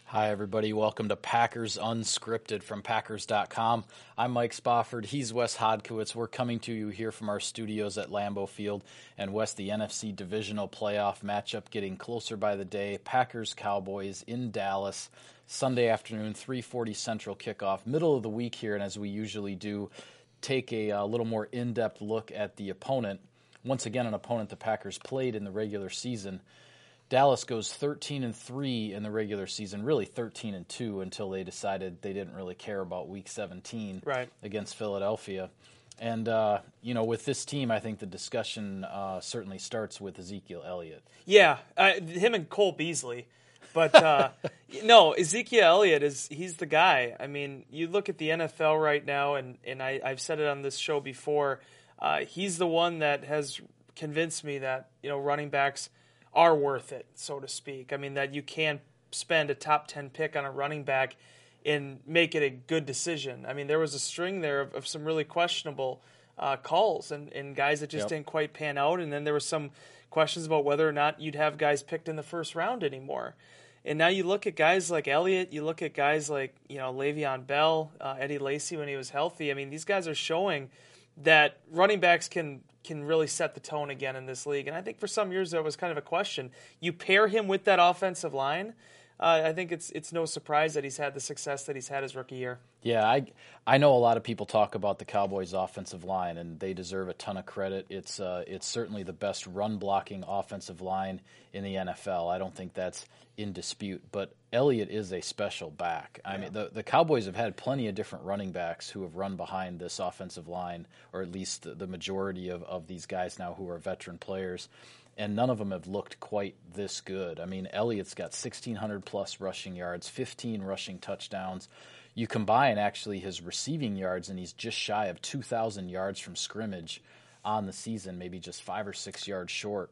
Hi, everybody. Welcome to Packers Unscripted from Packers.com. I'm Mike Spofford. He's Wes Hodkiewicz. We're coming to you here from our studios at Lambeau Field. And Wes, the NFC divisional playoff matchup getting closer by the day. Packers-Cowboys in Dallas, Sunday afternoon, 3:40 Central kickoff. Middle of the week here, and as we usually do, take a little more in-depth look at the opponent. Once again, an opponent the Packers played in the regular season. Dallas goes 13-3 in the regular season, really 13-2 until they decided they didn't really care about Week 17 against Philadelphia. And, with this team, I think the discussion certainly starts with Ezekiel Elliott. Yeah, him and Cole Beasley. But, no, Ezekiel Elliott, he's the guy. I mean, you look at the NFL right now, and I've said it on this show before, he's the one that has convinced me that, running backs are worth it, so to speak. I mean, that you can spend a top 10 pick on a running back and make it a good decision. I mean, there was a string there of some really questionable calls and guys that just didn't quite pan out, and then there were some questions about whether or not you'd have guys picked in the first round anymore. And now you look at guys like Elliott, you look at guys like, Le'Veon Bell, Eddie Lacy when he was healthy. I mean, these guys are showing that running backs can really set the tone again in this league. And I think for some years that was kind of a question. You pair him with that offensive line, I think it's no surprise that he's had the success that he's had his rookie year. Yeah, I know a lot of people talk about the Cowboys' offensive line, and they deserve a ton of credit. It's certainly the best run-blocking offensive line in the NFL. I don't think that's in dispute. But Elliott is a special back. I mean, the Cowboys have had plenty of different running backs who have run behind this offensive line, or at least the majority of these guys now who are veteran players. And none of them have looked quite this good. I mean, Elliott's got 1,600-plus rushing yards, 15 rushing touchdowns. You combine, actually, his receiving yards, and he's just shy of 2,000 yards from scrimmage on the season, maybe just 5 or 6 yards short.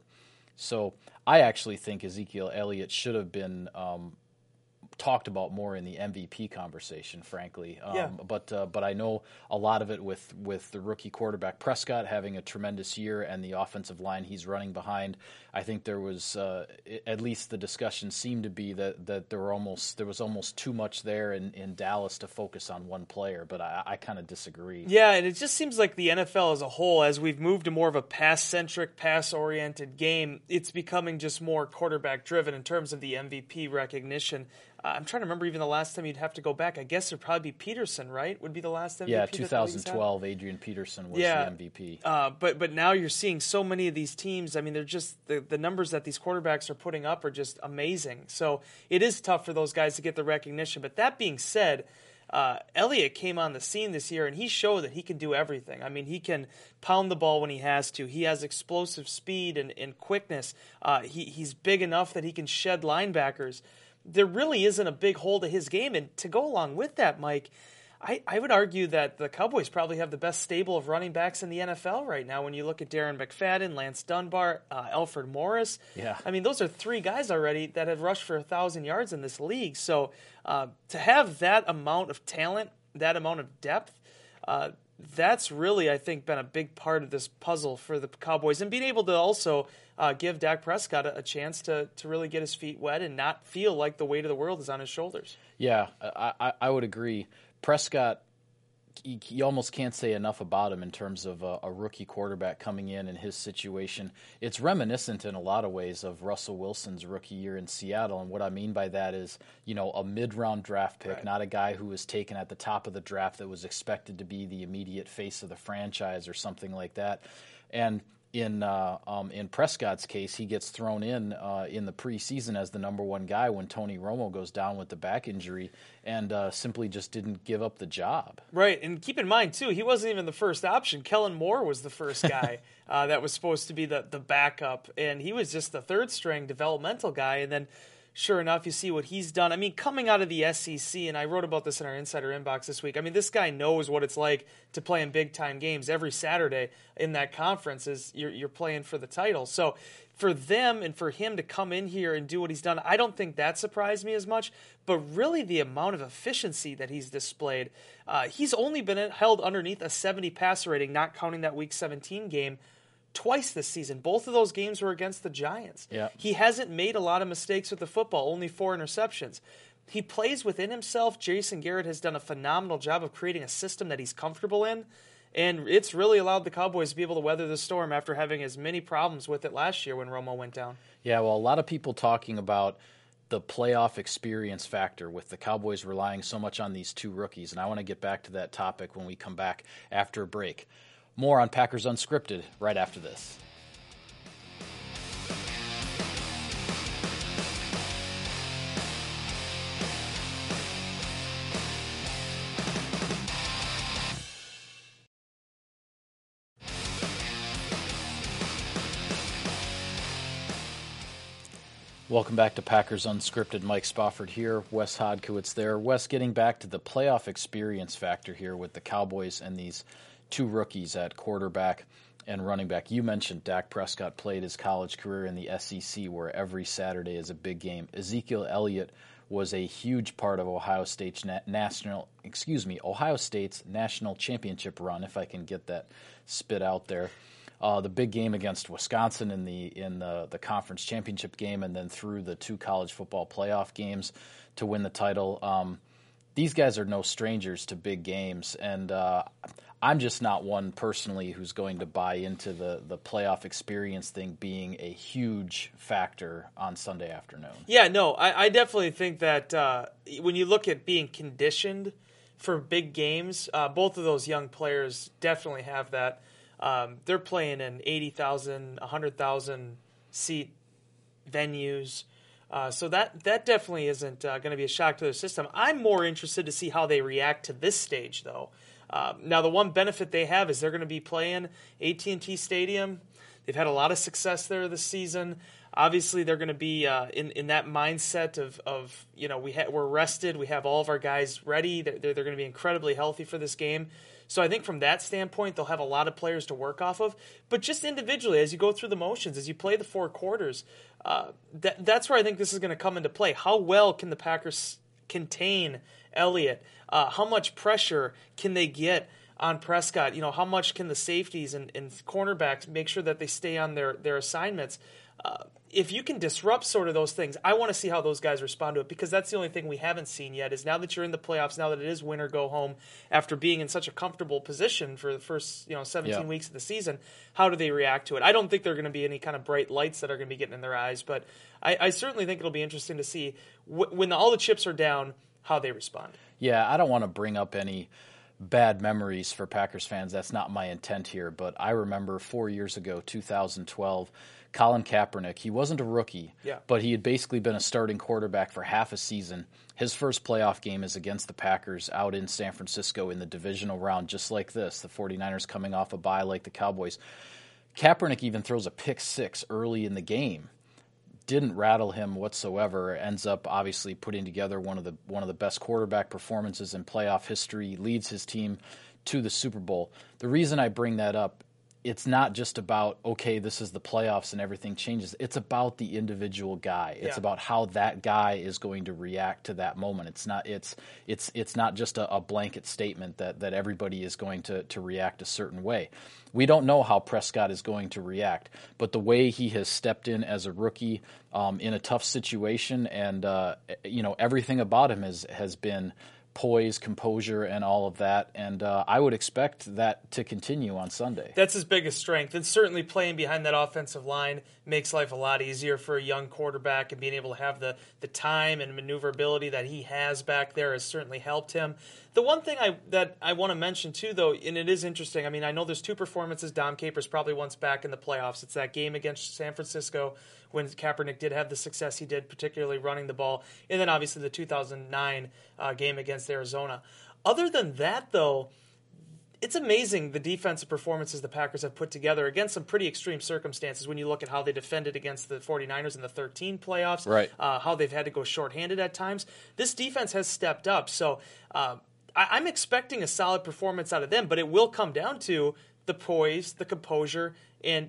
So I actually think Ezekiel Elliott should have been talked about more in the MVP conversation, frankly. But I know a lot of it with the rookie quarterback Prescott having a tremendous year and the offensive line he's running behind. I think there was at least the discussion seemed to be that there was almost too much there in Dallas to focus on one player. But I kind of disagree. Yeah, and it just seems like the NFL as a whole, as we've moved to more of a pass-centric, pass-oriented game, it's becoming just more quarterback-driven in terms of the MVP recognition. I'm trying to remember even the last time you'd have to go back. I guess it'd probably be Peterson, right? Would be the last MVP. Yeah, 2012, Adrian Peterson was the MVP. But now you're seeing so many of these teams. I mean, they're just the numbers that these quarterbacks are putting up are just amazing. So it is tough for those guys to get the recognition. But that being said, Elliott came on the scene this year, and he showed that he can do everything. I mean, he can pound the ball when he has to. He has explosive speed and quickness. He's big enough that he can shed linebackers. There really isn't a big hole to his game. And to go along with that, Mike, I would argue that the Cowboys probably have the best stable of running backs in the NFL right now when you look at Darren McFadden, Lance Dunbar, Alfred Morris. Yeah. I mean, those are three guys already that have rushed for 1,000 yards in this league. So to have that amount of talent, that amount of depth, that's really, I think, been a big part of this puzzle for the Cowboys. And being able to also give Dak Prescott a chance to really get his feet wet and not feel like the weight of the world is on his shoulders. Yeah, I would agree. Prescott, you almost can't say enough about him in terms of a rookie quarterback coming in his situation. It's reminiscent in a lot of ways of Russell Wilson's rookie year in Seattle. And what I mean by that is, a mid-round draft pick, right. Not a guy who was taken at the top of the draft that was expected to be the immediate face of the franchise or something like that. And in Prescott's case, he gets thrown in the preseason as the number one guy when Tony Romo goes down with the back injury and simply just didn't give up the job. Right, and keep in mind, too, he wasn't even the first option. Kellen Moore was the first guy that was supposed to be the backup, and he was just the third-string developmental guy, and then sure enough, you see what he's done. I mean, coming out of the SEC, and I wrote about this in our Insider Inbox this week, I mean, this guy knows what it's like to play in big-time games. Every Saturday in that conference is you're playing for the title. So for them and for him to come in here and do what he's done, I don't think that surprised me as much, but really the amount of efficiency that he's displayed. He's only been held underneath a 70 passer rating, not counting that Week 17 game, twice this season. Both of those games were against the Giants. Yeah. He hasn't made a lot of mistakes with the football, only 4 interceptions. he plays within himself. Jason Garrett has done a phenomenal job of creating a system that he's comfortable in, and it's really allowed the Cowboys to be able to weather the storm after having as many problems with it last year when Romo went down. Yeah, well, a lot of people talking about the playoff experience factor with the Cowboys relying so much on these two rookies, and I want to get back to that topic when we come back after a break. More on Packers Unscripted right after this. Welcome back to Packers Unscripted. Mike Spofford here, Wes Hodkiewicz there. Wes, getting back to the playoff experience factor here with the Cowboys and these two rookies at quarterback and running back. You mentioned Dak Prescott played his college career in the SEC, where every Saturday is a big game. Ezekiel Elliott was a huge part of Ohio State's national championship run, if I can get that spit out there. The big game against Wisconsin in the conference championship game, and then through the two college football playoff games to win the title. These guys are no strangers to big games, and I'm just not one personally who's going to buy into the playoff experience thing being a huge factor on Sunday afternoon. Yeah, no, I definitely think that when you look at being conditioned for big games, both of those young players definitely have that. They're playing in 80,000, 100,000 seat venues. So that definitely isn't going to be a shock to their system. I'm more interested to see how they react to this stage, though. Now, the one benefit they have is they're going to be playing AT&T Stadium. They've had a lot of success there this season. Obviously, they're going to be in that mindset of we're rested. We have all of our guys ready. They're going to be incredibly healthy for this game. So I think from that standpoint, they'll have a lot of players to work off of. But just individually, as you go through the motions, as you play the four quarters, that's where I think this is going to come into play. How well can the Packers contain Elliott? How much pressure can they get on Prescott? How much can the safeties and cornerbacks make sure that they stay on their assignments? If you can disrupt sort of those things, I want to see how those guys respond to it, because that's the only thing we haven't seen yet is now that you're in the playoffs, now that it is win or go home after being in such a comfortable position for the first 17 weeks of the season, how do they react to it? I don't think there are going to be any kind of bright lights that are going to be getting in their eyes, but I certainly think it'll be interesting to see when all the chips are down, how they respond. Yeah, I don't want to bring up any bad memories for Packers fans. That's not my intent here, but I remember 4 years ago, 2012, Colin Kaepernick, he wasn't a rookie, but he had basically been a starting quarterback for half a season. His first playoff game is against the Packers out in San Francisco in the divisional round, just like this. The 49ers coming off a bye like the Cowboys. Kaepernick even throws a pick six early in the game. Didn't rattle him whatsoever. Ends up obviously putting together one of the best quarterback performances in playoff history. Leads his team to the Super Bowl. The reason I bring that up, it's not just about, okay, this is the playoffs and everything changes. It's about the individual guy. It's about how that guy is going to react to that moment. It's not just a blanket statement that everybody is going to react a certain way. We don't know how Prescott is going to react, but the way he has stepped in as a rookie in a tough situation, and everything about him has been poise, composure, and all of that. And I would expect that to continue on Sunday. That's his biggest strength. And certainly playing behind that offensive line makes life a lot easier for a young quarterback, and being able to have the time and maneuverability that he has back there has certainly helped him. The one thing that I want to mention too, though, and it is interesting, I mean, I know there's two performances Dom Capers probably wants back in the playoffs. It's that game against San Francisco when Kaepernick did have the success he did, particularly running the ball, and then obviously the 2009 game against Arizona. Other than that, though, it's amazing the defensive performances the Packers have put together against some pretty extreme circumstances when you look at how they defended against the 49ers in the 13 playoffs, right? How they've had to go shorthanded at times. This defense has stepped up, so I'm expecting a solid performance out of them, but it will come down to the poise, the composure, and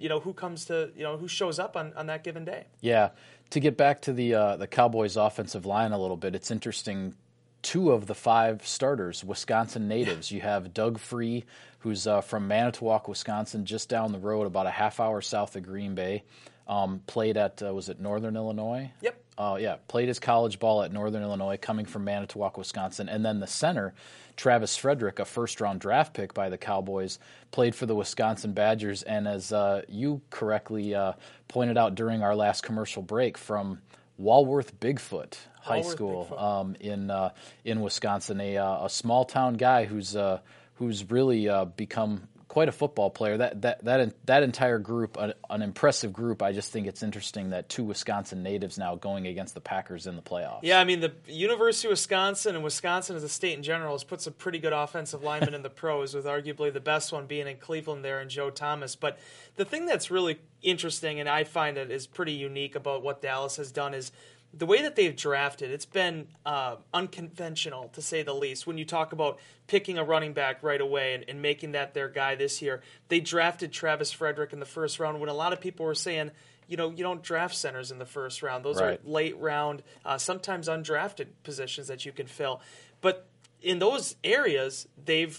who shows up on that given day. Yeah, to get back to the Cowboys' offensive line a little bit, it's interesting. 2 of the 5 starters, Wisconsin natives. You have Doug Free, who's from Manitowoc, Wisconsin, just down the road, about a half hour south of Green Bay. Played at, was it Northern Illinois? Yep. played his college ball at Northern Illinois, coming from Manitowoc, Wisconsin. And then the center, Travis Frederick, a first-round draft pick by the Cowboys, played for the Wisconsin Badgers. And as you correctly pointed out during our last commercial break, from Walworth Bigfoot High School in Wisconsin, a small-town guy who's really become quite a football player. That entire group, an impressive group. I just think it's interesting that 2 Wisconsin natives now going against the Packers in the playoffs. Yeah, I mean, the University of Wisconsin and Wisconsin as a state in general has put some pretty good offensive linemen in the pros, with arguably the best one being in Cleveland there in Joe Thomas. But the thing that's really interesting, and I find it is pretty unique about what Dallas has done, is the way that they've drafted. It's been unconventional, to say the least. When you talk about picking a running back right away and making that their guy this year, they drafted Travis Frederick in the first round when a lot of people were saying, you don't draft centers in the first round. Those are late round, sometimes undrafted positions that you can fill. But in those areas, they've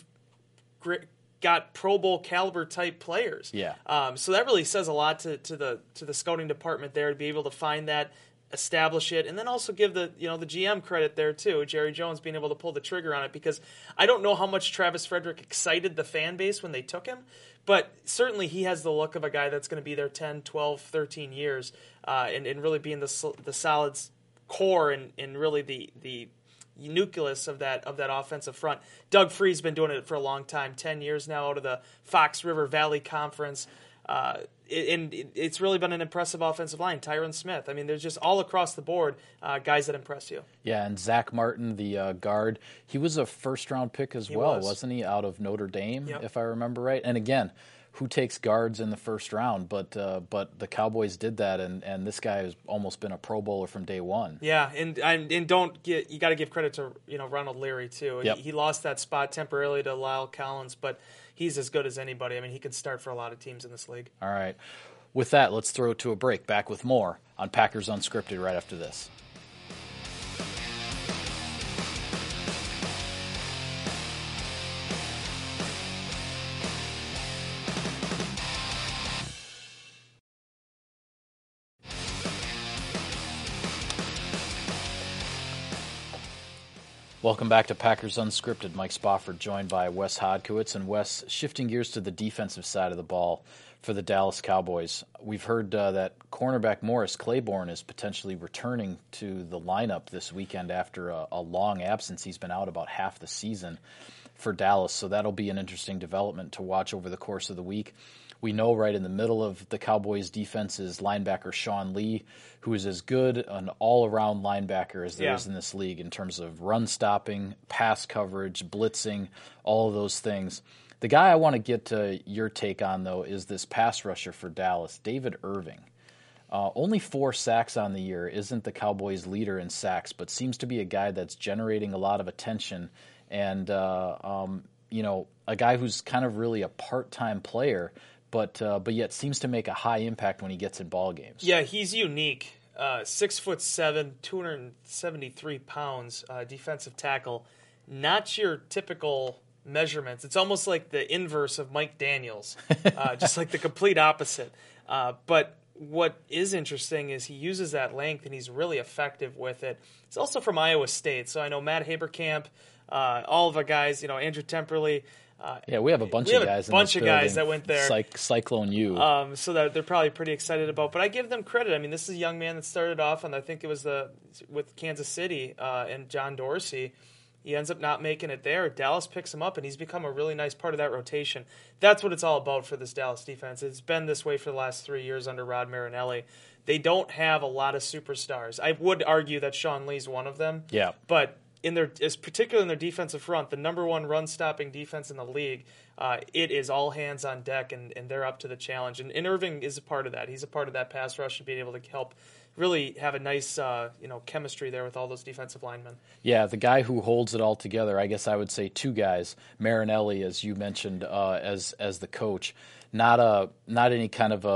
got Pro Bowl caliber type players. Yeah. So that really says a lot to the scouting department there, to be able to find that, establish it, and then also give the GM credit there too, Jerry Jones, being able to pull the trigger on it, because I don't know how much Travis Frederick excited the fan base when they took him, but certainly he has the look of a guy that's going to be there 10, 12, 13 years, and really being the solid core and really the nucleus of that offensive front. Doug Free's been doing it for a long time, 10 years now, out of the Fox River Valley Conference. And it's really been an impressive offensive line. Tyron Smith. I mean, there's just all across the board guys that impress you. Yeah, and Zach Martin, the guard, he was a first-round pick as well, wasn't he, out of Notre Dame, if I remember right? And again, who takes guards in the first round? But the Cowboys did that, and this guy has almost been a Pro Bowler from day one. Yeah, and you got to give credit to Ronald Leary too. Yep. He lost that spot temporarily to Lyle Collins, but he's as good as anybody. I mean, he can start for a lot of teams in this league. All right. With that, let's throw it to a break. Back with more on Packers Unscripted right after this. Welcome back to Packers Unscripted. Mike Spofford joined by Wes Hodkiewicz. And Wes, shifting gears to the defensive side of the ball for the Dallas Cowboys. We've heard that cornerback Morris Claiborne is potentially returning to the lineup this weekend after a long absence. He's been out about half the season for Dallas, so that'll be an interesting development to watch over the course of the week. We know right in the middle of the Cowboys' defense is linebacker Sean Lee, who is as good an all-around linebacker as there is in this league in terms of run stopping, pass coverage, blitzing, all of those things. The guy I want to get to your take on, though, is this pass rusher for Dallas, David Irving. Only 4 sacks on the year, isn't the Cowboys' leader in sacks, but seems to be a guy that's generating a lot of attention and, a guy who's kind of really a part-time player, but yet seems to make a high impact when he gets in ball games. Yeah, he's unique. 6'7", 273 pounds, defensive tackle. Not your typical measurements. It's almost like the inverse of Mike Daniels, just like the complete opposite. But what is interesting is he uses that length, and he's really effective with it. He's also from Iowa State, so I know Matt Haberkamp, all of the guys, Andrew Temperley. We have a bunch of guys that went there. Cyclone U. So that they're probably pretty excited about. But I give them credit. I mean, this is a young man that started off, and I think it was with Kansas City and John Dorsey. He ends up not making it there. Dallas picks him up, and he's become a really nice part of that rotation. That's what it's all about for this Dallas defense. It's been this way for the last 3 years under Rod Marinelli. They don't have a lot of superstars. I would argue that Sean Lee's one of them. Yeah. But particularly in their defensive front, the number one run-stopping defense in the league, it is all hands on deck, and they're up to the challenge. And Irving is a part of that. He's a part of that pass rush and being able to help really have a nice chemistry there with all those defensive linemen. Yeah, the guy who holds it all together, I guess I would say 2 guys. Marinelli, as you mentioned, as the coach. Not any kind of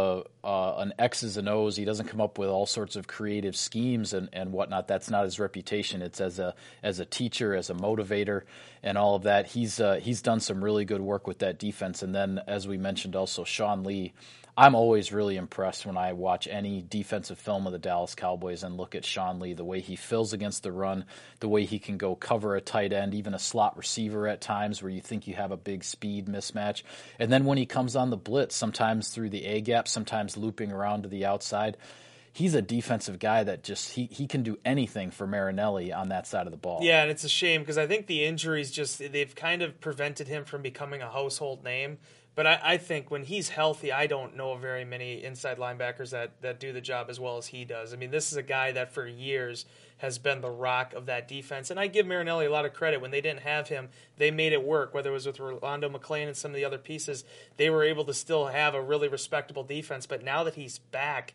an X's and O's. He doesn't come up with all sorts of creative schemes and whatnot. That's not his reputation. It's as a teacher, as a motivator, and all of that. He's done some really good work with that defense. And then, as we mentioned, also Sean Lee. I'm always really impressed when I watch any defensive film of the Dallas Cowboys and look at Sean Lee, the way he fills against the run, the way he can go cover a tight end, even a slot receiver at times where you think you have a big speed mismatch. And then when he comes on the blitz, sometimes through the A-gap, sometimes looping around to the outside, he's a defensive guy that just he can do anything for Marinelli on that side of the ball. Yeah, and it's a shame because I think the injuries they've kind of prevented him from becoming a household name. But I think when he's healthy, I don't know very many inside linebackers that do the job as well as he does. I mean, this is a guy that for years has been the rock of that defense. And I give Marinelli a lot of credit. When they didn't have him, they made it work, whether it was with Rolando McClain and some of the other pieces. They were able to still have a really respectable defense. But now that he's back,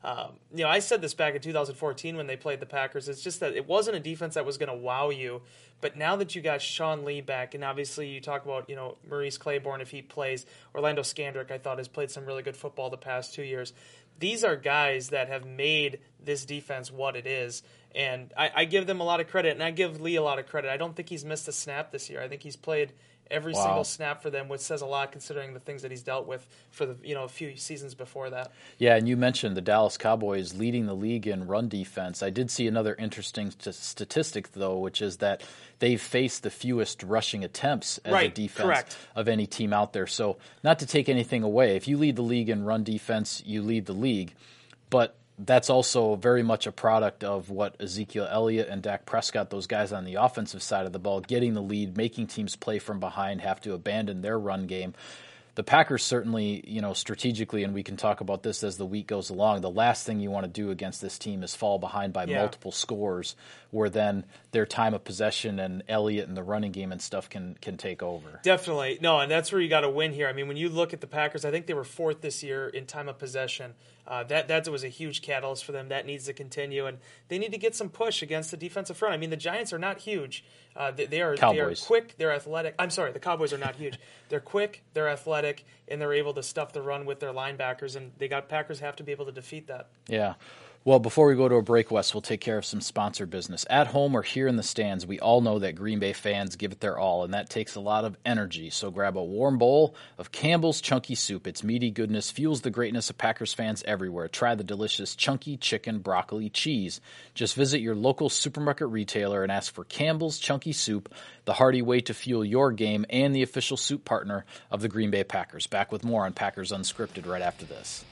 I said this back in 2014 when they played the Packers. It's just that it wasn't a defense that was going to wow you. But now that you got Sean Lee back, and obviously you talk about, Maurice Claiborne if he plays, Orlando Scandrick I thought has played some really good football the past 2 years. These are guys that have made this defense what it is. And I give them a lot of credit, and I give Lee a lot of credit. I don't think he's missed a snap this year. I think he's played every single snap for them, which says a lot considering the things that he's dealt with for the a few seasons before that. Yeah, and you mentioned the Dallas Cowboys leading the league in run defense. I did see another interesting statistic, though, which is that they've faced the fewest rushing attempts as a defense of any team out there. So not to take anything away, if you lead the league in run defense, you lead the league. But that's also very much a product of what Ezekiel Elliott and Dak Prescott, those guys on the offensive side of the ball, getting the lead, making teams play from behind, have to abandon their run game. The Packers certainly, strategically, and we can talk about this as the week goes along, the last thing you want to do against this team is fall behind by multiple scores, where then their time of possession and Elliott and the running game and stuff can take over. Definitely. No, and that's where you got to win here. I mean, when you look at the Packers, I think they were fourth this year in time of possession. That was a huge catalyst for them. That needs to continue, and they need to get some push against the defensive front. I mean, the Giants are not huge. They are quick, they're athletic. I'm sorry, the Cowboys are not huge. They're quick, they're athletic, and they're able to stuff the run with their linebackers, and Packers have to be able to defeat that. Yeah. Well, before we go to a break, Wes, we'll take care of some sponsor business. At home or here in the stands, we all know that Green Bay fans give it their all, and that takes a lot of energy. So grab a warm bowl of Campbell's Chunky Soup. Its meaty goodness fuels the greatness of Packers fans everywhere. Try the delicious Chunky Chicken Broccoli Cheese. Just visit your local supermarket retailer and ask for Campbell's Chunky Soup, the hearty way to fuel your game and the official soup partner of the Green Bay Packers. Back with more on Packers Unscripted right after this.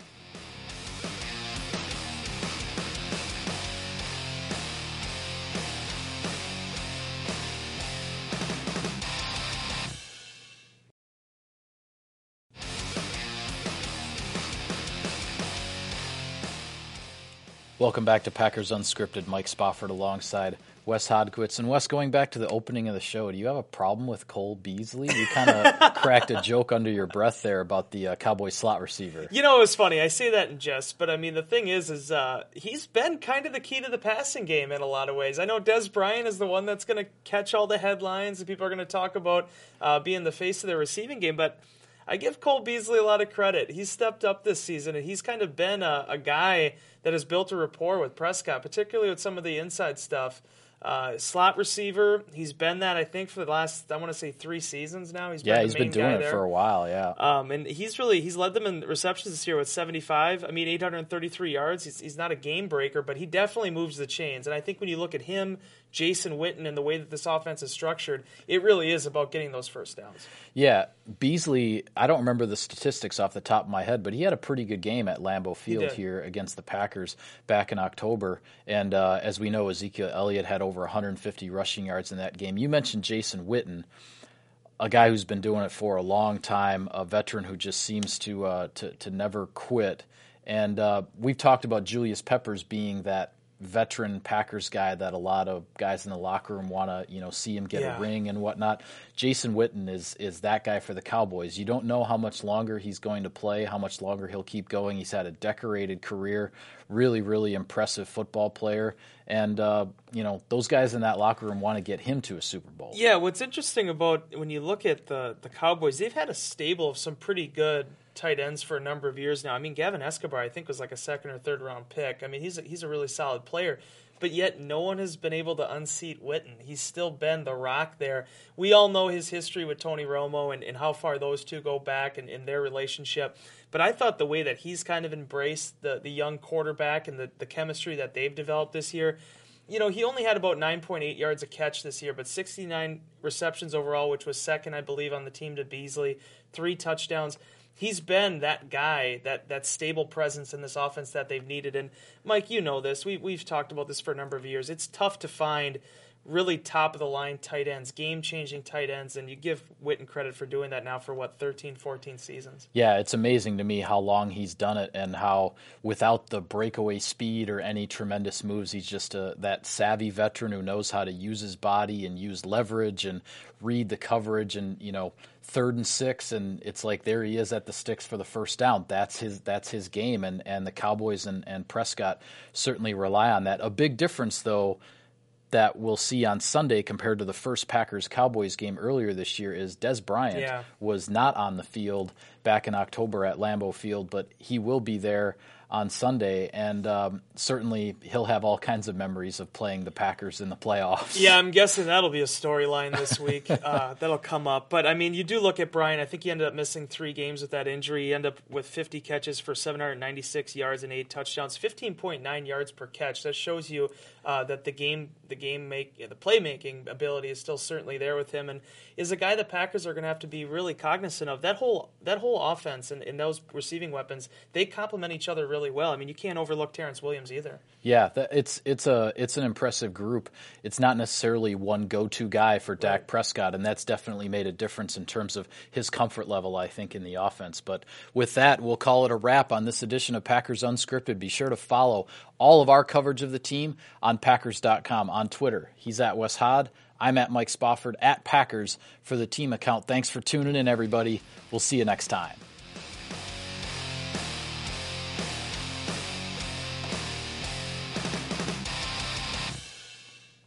Welcome back to Packers Unscripted. Mike Spofford alongside Wes Hodkiewicz. And Wes, going back to the opening of the show, do you have a problem with Cole Beasley? You kind of cracked a joke under your breath there about the Cowboy slot receiver. It was funny. I say that in jest, but I mean, the thing is he's been kind of the key to the passing game in a lot of ways. I know Des Bryant is the one that's going to catch all the headlines, and people are going to talk about being the face of their receiving game, but I give Cole Beasley a lot of credit. He's stepped up this season, and he's kind of been a guy that has built a rapport with Prescott, particularly with some of the inside stuff. Slot receiver, he's been that, I think, for the last, 3 seasons now. He's been doing it for a while, yeah. And he's led them in receptions this year with 75. 833 yards. He's not a game breaker, but he definitely moves the chains. And I think when you look at him, Jason Witten, and the way that this offense is structured, it really is about getting those first downs. Yeah, Beasley, I don't remember the statistics off the top of my head, but he had a pretty good game at Lambeau Field here against the Packers back in October. And as we know, Ezekiel Elliott had over 150 rushing yards in that game. You mentioned Jason Witten, a guy who's been doing it for a long time, a veteran who just seems to never quit. And we've talked about Julius Peppers being that veteran Packers guy that a lot of guys in the locker room want to, see him get a ring and whatnot. Jason Witten is that guy for the Cowboys. You don't know how much longer he's going to play, how much longer he'll keep going. He's had a decorated career, really, really impressive football player. And, those guys in that locker room want to get him to a Super Bowl. Yeah, what's interesting about when you look at the Cowboys, they've had a stable of some pretty good tight ends for a number of years now. I mean, Gavin Escobar, I think, was like a second or third round pick. I mean, he's a really solid player. But yet no one has been able to unseat Witten. He's still been the rock there. We all know his history with Tony Romo and how far those two go back in their relationship. But I thought the way that he's kind of embraced the young quarterback and the chemistry that they've developed this year, he only had about 9.8 yards a catch this year, but 69 receptions overall, which was second, I believe, on the team to Beasley, 3 touchdowns. He's been that guy, that stable presence in this offense that they've needed. And, Mike, you know this. We've talked about this for a number of years. It's tough to find really top-of-the-line tight ends, game-changing tight ends, and you give Witten credit for doing that now for, 13, 14 seasons. Yeah, it's amazing to me how long he's done it and how without the breakaway speed or any tremendous moves, he's just that savvy veteran who knows how to use his body and use leverage and read the coverage and, 3rd and 6, and it's like there he is at the sticks for the first down. That's his game, and the Cowboys and Prescott certainly rely on that. A big difference, though, that we'll see on Sunday compared to the first Packers-Cowboys game earlier this year is Dez Bryant was not on the field back in October at Lambeau Field, but he will be there on Sunday, and certainly he'll have all kinds of memories of playing the Packers in the playoffs. Yeah, I'm guessing that'll be a storyline this week that'll come up. But, I mean, you do look at Bryant. I think he ended up missing 3 games with that injury. He ended up with 50 catches for 796 yards and 8 touchdowns, 15.9 yards per catch. That shows you that the playmaking ability is still certainly there with him, and is a guy the Packers are going to have to be really cognizant of. That whole offense and those receiving weapons, they complement each other really well. I mean, you can't overlook Terrence Williams either. Yeah, it's an impressive group. It's not necessarily one go-to guy for Dak Prescott, and that's definitely made a difference in terms of his comfort level, I think, in the offense. But with that, we'll call it a wrap on this edition of Packers Unscripted. Be sure to follow all of our coverage of the team on Packers.com, on Twitter. He's at Wes Hod. I'm at Mike Spofford, at Packers for the team account. Thanks for tuning in, everybody. We'll see you next time.